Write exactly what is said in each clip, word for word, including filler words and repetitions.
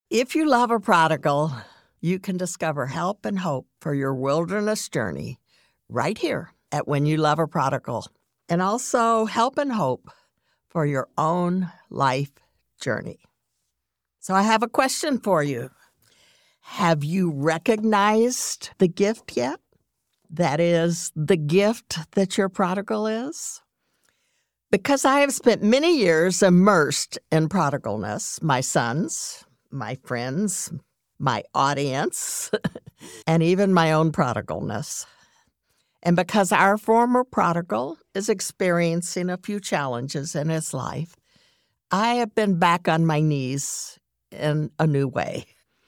If you love a prodigal, you can discover help and hope for your wilderness journey right here at When You Love a Prodigal, and also help and hope for your own life journey. So I have a question for you. Have you recognized the gift yet? That is, the gift that your prodigal is? Because I have spent many years immersed in prodigalness, my sons, my friends, my audience, and even my own prodigalness. And because our former prodigal is experiencing a few challenges in his life, I have been back on my knees in a new way.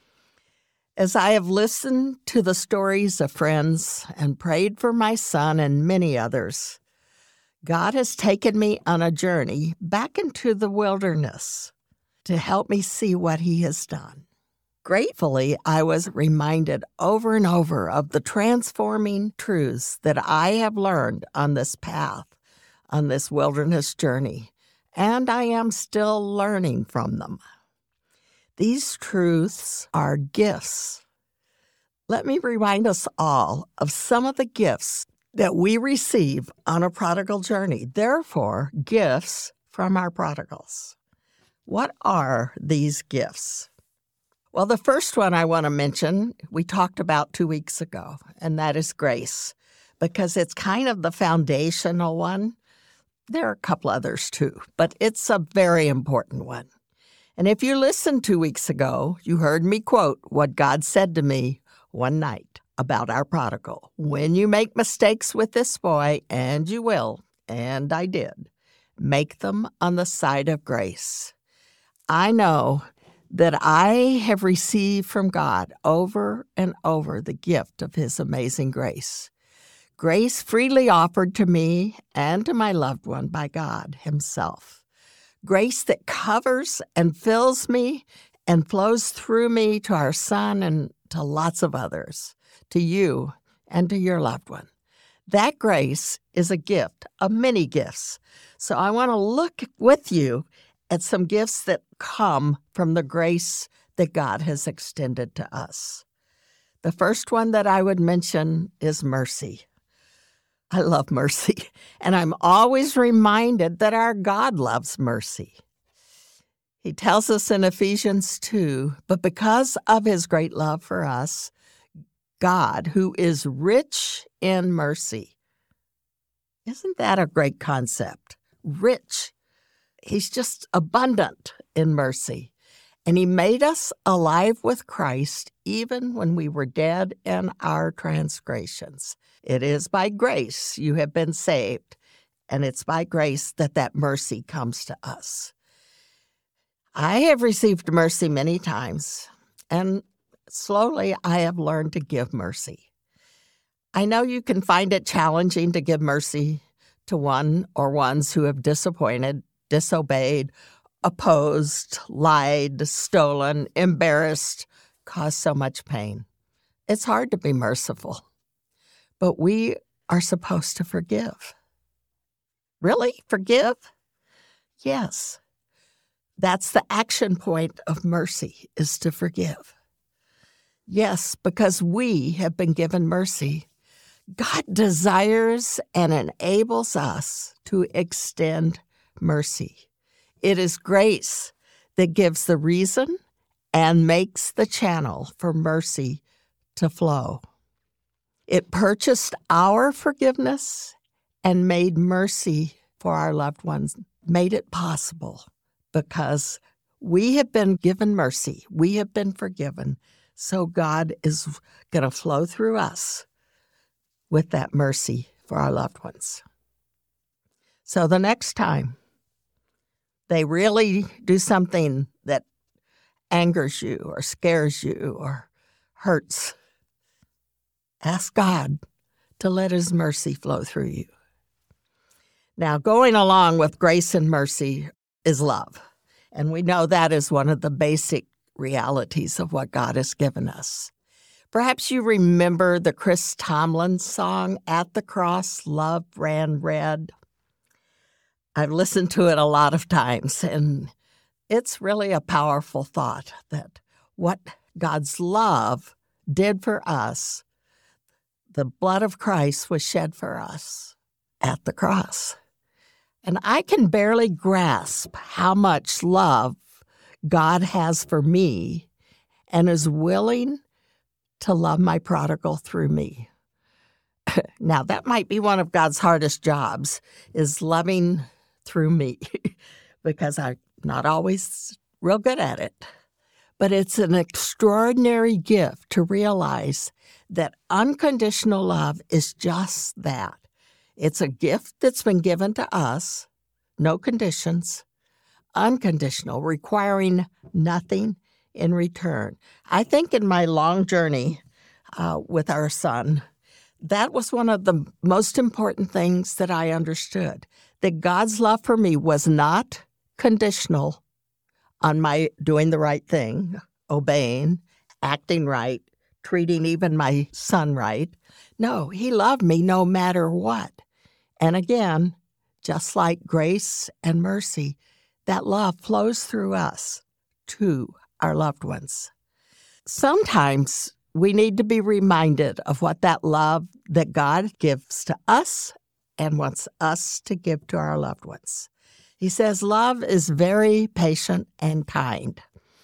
As I have listened to the stories of friends and prayed for my son and many others, God has taken me on a journey back into the wilderness to help me see what he has done. Gratefully, I was reminded over and over of the transforming truths that I have learned on this path, on this wilderness journey, and I am still learning from them. These truths are gifts. Let me remind us all of some of the gifts that we receive on a prodigal journey. Therefore, gifts from our prodigals. What are these gifts? Well, the first one I want to mention, we talked about two weeks ago, and that is grace, because it's kind of the foundational one. There are a couple others too, but it's a very important one. And if you listened two weeks ago, you heard me quote what God said to me one night about our prodigal. When you make mistakes with this boy, and you will, and I did, make them on the side of grace. I know that I have received from God over and over the gift of his amazing grace. Grace freely offered to me and to my loved one by God himself. Grace that covers and fills me and flows through me to our son and to lots of others, to you and to your loved one. That grace is a gift of many gifts. So I want to look with you at some gifts that come from the grace that God has extended to us. The first one that I would mention is mercy. I love mercy, and I'm always reminded that our God loves mercy. He tells us in Ephesians two, but because of his great love for us, God, who is rich in mercy. Isn't that a great concept? Rich. He's just abundant in mercy. And he made us alive with Christ even when we were dead in our transgressions. It is by grace you have been saved, and it's by grace that that mercy comes to us. I have received mercy many times, and slowly I have learned to give mercy. I know you can find it challenging to give mercy to one or ones who have disappointed, disobeyed, opposed, lied, stolen, embarrassed, caused so much pain. It's hard to be merciful, but we are supposed to forgive. Really? Forgive? Yes. That's the action point of mercy, is to forgive. Yes, because we have been given mercy. God desires and enables us to extend mercy. It is grace that gives the reason and makes the channel for mercy to flow. It purchased our forgiveness and made mercy for our loved ones, made it possible because we have been given mercy. We have been forgiven. So God is going to flow through us with that mercy for our loved ones. So the next time they really do something that angers you or scares you or hurts, ask God to let his mercy flow through you. Now, going along with grace and mercy is love. And we know that is one of the basic realities of what God has given us. Perhaps you remember the Chris Tomlin song, At the Cross, Love Ran Red. I've listened to it a lot of times, and it's really a powerful thought that what God's love did for us. The blood of Christ was shed for us at the cross. And I can barely grasp how much love God has for me and is willing to love my prodigal through me. Now, that might be one of God's hardest jobs, is loving through me, because I'm not always real good at it. But it's an extraordinary gift to realize that unconditional love is just that. It's a gift that's been given to us, no conditions, unconditional, requiring nothing in return. I think in my long journey uh, with our son, that was one of the most important things that I understood, that God's love for me was not conditional on my doing the right thing, obeying, acting right, treating even my son right. No, he loved me no matter what. And again, just like grace and mercy, that love flows through us to our loved ones. Sometimes we need to be reminded of what that love that God gives to us and wants us to give to our loved ones. He says love is very patient and kind,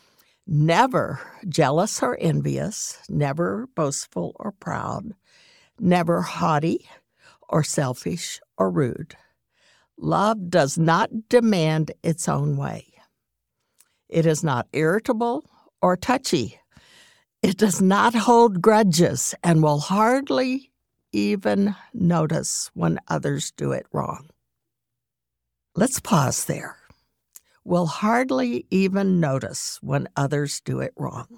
never jealous or envious, never boastful or proud, never haughty or selfish or rude. Love does not demand its own way. It is not irritable or touchy. It does not hold grudges and will hardly even notice when others do it wrong. Let's pause there. Will hardly even notice when others do it wrong.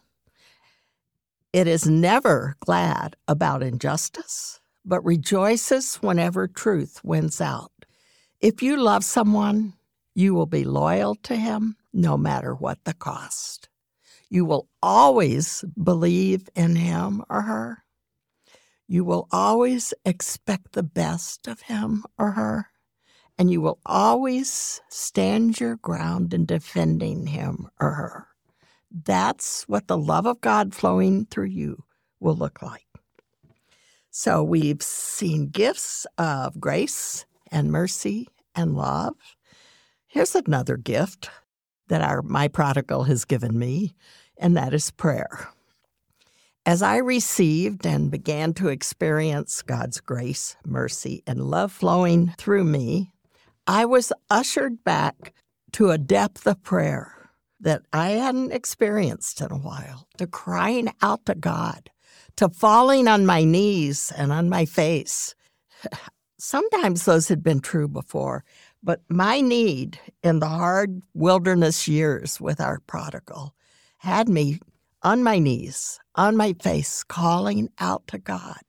It is never glad about injustice, but rejoices whenever truth wins out. If you love someone, you will be loyal to him no matter what the cost. You will always believe in him or her. You will always expect the best of him or her. And you will always stand your ground in defending him or her. That's what the love of God flowing through you will look like. So we've seen gifts of grace and mercy and love. Here's another gift that our my prodigal has given me, and that is prayer. As I received and began to experience God's grace, mercy, and love flowing through me, I was ushered back to a depth of prayer that I hadn't experienced in a while, to crying out to God, to falling on my knees and on my face. Sometimes those had been true before, but my need in the hard wilderness years with our prodigal had me on my knees, on my face, calling out to God.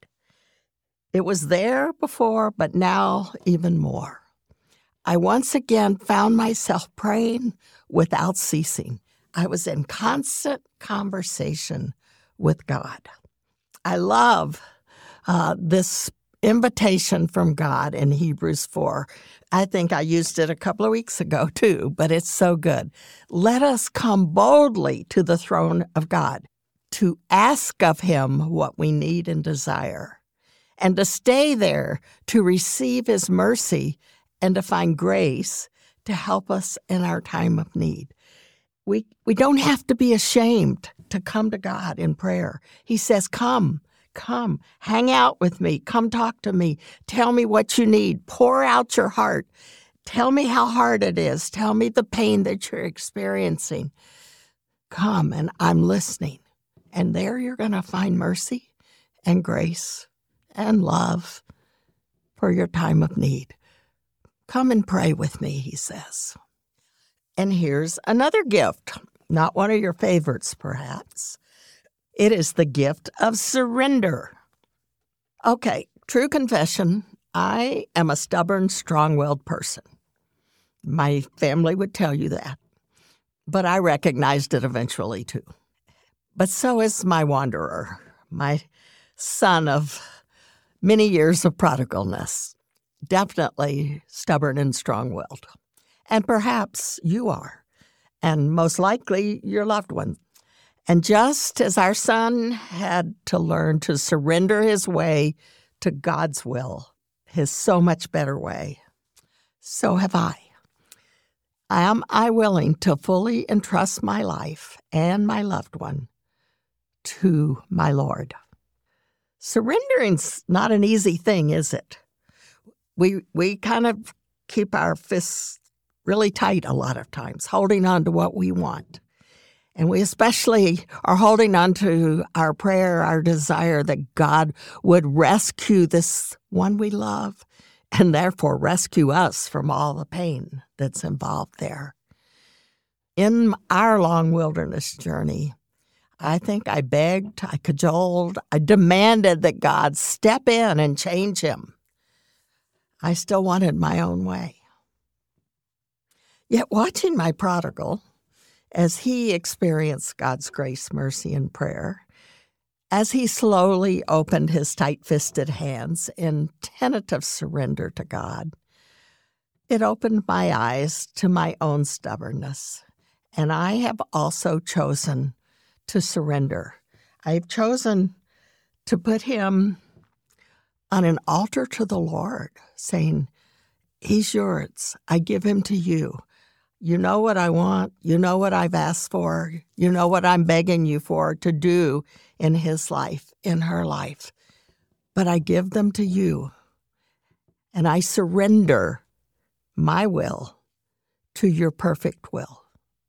It was there before, but now even more. I once again found myself praying without ceasing. I was in constant conversation with God. I love uh, this invitation from God in Hebrews four. I think I used it a couple of weeks ago too, but it's so good. Let us come boldly to the throne of God to ask of him what we need and desire, and to stay there to receive his mercy and to find grace to help us in our time of need. We we don't have to be ashamed to come to God in prayer. He says, come, come, hang out with me, come talk to me, tell me what you need, pour out your heart, tell me how hard it is, tell me the pain that you're experiencing. Come, and I'm listening. And there you're going to find mercy and grace and love for your time of need. Come and pray with me, he says. And here's another gift, not one of your favorites, perhaps. It is the gift of surrender. Okay, true confession, I am a stubborn, strong-willed person. My family would tell you that, but I recognized it eventually, too. But so is my wanderer, my son of many years of prodigalness. Definitely stubborn and strong-willed. And perhaps you are, and most likely your loved one. And just as our son had to learn to surrender his way to God's will, his so much better way, so have I. Am I willing to fully entrust my life and my loved one to my Lord? Surrendering's not an easy thing, is it? We we kind of keep our fists really tight a lot of times, holding on to what we want. And we especially are holding on to our prayer, our desire that God would rescue this one we love and therefore rescue us from all the pain that's involved there. In our long wilderness journey, I think I begged, I cajoled, I demanded that God step in and change him. I still wanted my own way. Yet watching my prodigal, as he experienced God's grace, mercy, and prayer, as he slowly opened his tight-fisted hands in tentative surrender to God, it opened my eyes to my own stubbornness. And I have also chosen to surrender. I've chosen to put him on an altar to the Lord, saying, he's yours. I give him to you. You know what I want. You know what I've asked for. You know what I'm begging you for to do in his life, in her life. But I give them to you. And I surrender my will to your perfect will.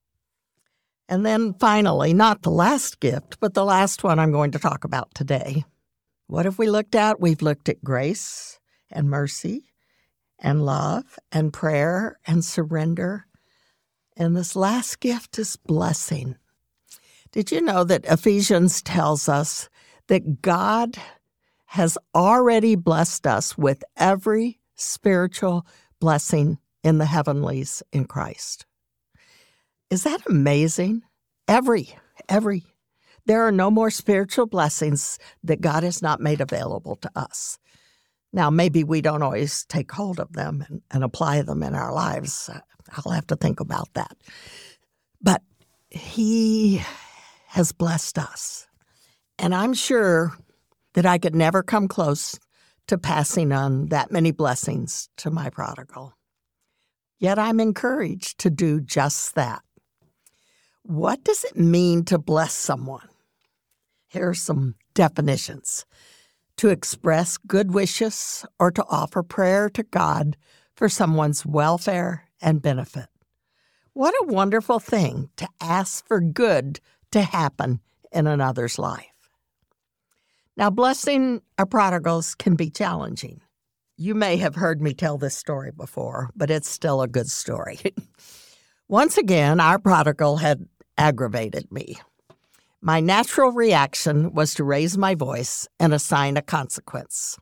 And then finally, not the last gift, but the last one I'm going to talk about today. What have we looked at? We've looked at grace and mercy and love and prayer and surrender. And this last gift is blessing. Did you know that Ephesians tells us that God has already blessed us with every spiritual blessing in the heavenlies in Christ? Is that amazing? Every, every. There are no more spiritual blessings that God has not made available to us. Now, maybe we don't always take hold of them and, and apply them in our lives. I'll have to think about that. But he has blessed us. And I'm sure that I could never come close to passing on that many blessings to my prodigal. Yet I'm encouraged to do just that. What does it mean to bless someone? Here are some definitions. To express good wishes or to offer prayer to God for someone's welfare and benefit. What a wonderful thing to ask for good to happen in another's life. Now, blessing our prodigals can be challenging. You may have heard me tell this story before, but it's still a good story. Once again, our prodigal had aggravated me. My natural reaction was to raise my voice and assign a consequence.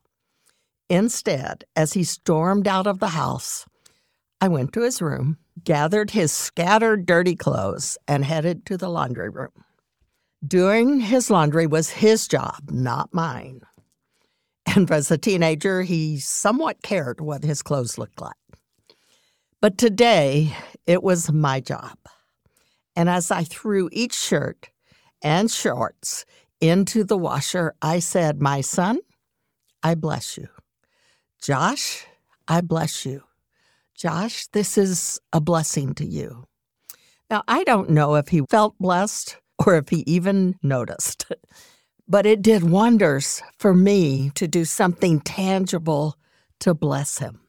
Instead, as he stormed out of the house, I went to his room, gathered his scattered dirty clothes, and headed to the laundry room. Doing his laundry was his job, not mine. And as a teenager, he somewhat cared what his clothes looked like. But today, it was my job. And as I threw each shirt and shorts into the washer, I said, my son, I bless you. Josh, I bless you. Josh, this is a blessing to you. Now, I don't know if he felt blessed or if he even noticed, but it did wonders for me to do something tangible to bless him.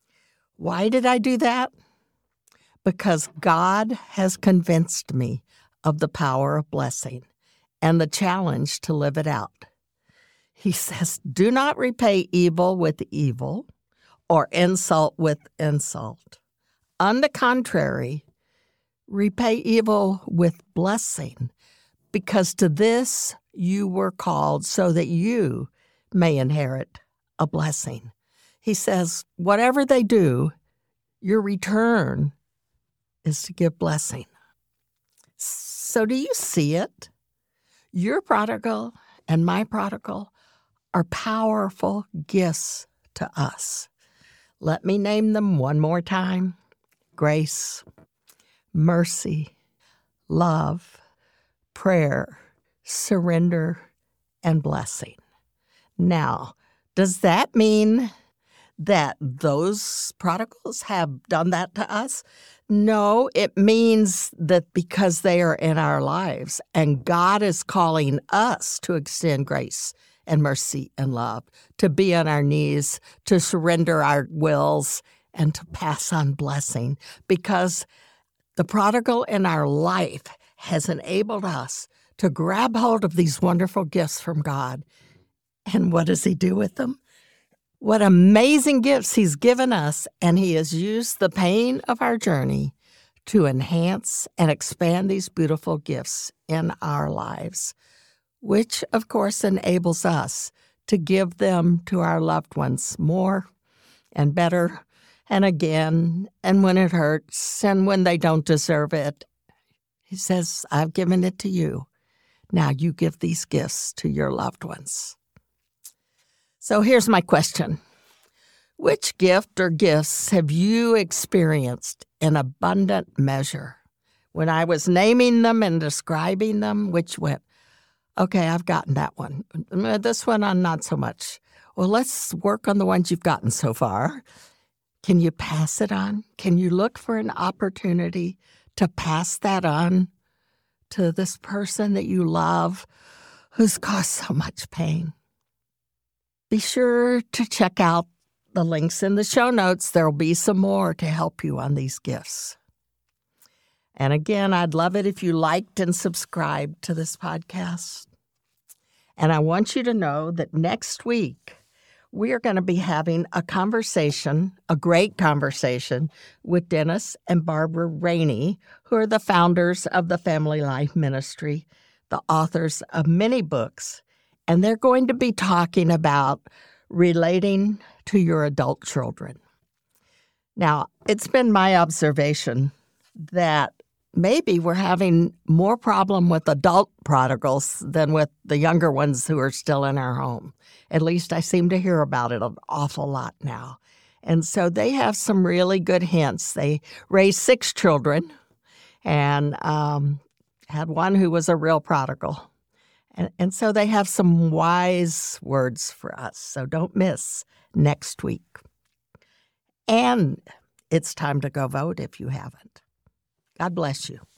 Why did I do that? Because God has convinced me of the power of blessing and the challenge to live it out. He says, do not repay evil with evil or insult with insult. On the contrary, repay evil with blessing, because to this you were called so that you may inherit a blessing. He says, whatever they do, your return is to give blessing. So do you see it? Your prodigal and my prodigal are powerful gifts to us. Let me name them one more time. Grace, mercy, love, prayer, surrender, and blessing. Now, does that mean that those prodigals have done that to us? No, it means that because they are in our lives and God is calling us to extend grace and mercy and love, to be on our knees, to surrender our wills, and to pass on blessing, because the prodigal in our life has enabled us to grab hold of these wonderful gifts from God. And what does he do with them? What amazing gifts he's given us, and he has used the pain of our journey to enhance and expand these beautiful gifts in our lives, which, of course, enables us to give them to our loved ones more and better and again, and when it hurts and when they don't deserve it. He says, I've given it to you. Now you give these gifts to your loved ones. So here's my question. Which gift or gifts have you experienced in abundant measure? When I was naming them and describing them, which went, okay, I've gotten that one. This one, I'm not so much. Well, let's work on the ones you've gotten so far. Can you pass it on? Can you look for an opportunity to pass that on to this person that you love who's caused so much pain? Be sure to check out the links in the show notes. There'll be some more to help you on these gifts. And again, I'd love it if you liked and subscribed to this podcast. And I want you to know that next week, we are going to be having a conversation, a great conversation, with Dennis and Barbara Rainey, who are the founders of the Family Life Ministry, the authors of many books. And they're going to be talking about relating to your adult children. Now, it's been my observation that maybe we're having more problem with adult prodigals than with the younger ones who are still in our home. At least I seem to hear about it an awful lot now. And so they have some really good hints. They raised six children and um, had one who was a real prodigal. And, and so they have some wise words for us. So don't miss next week. And it's time to go vote if you haven't. God bless you.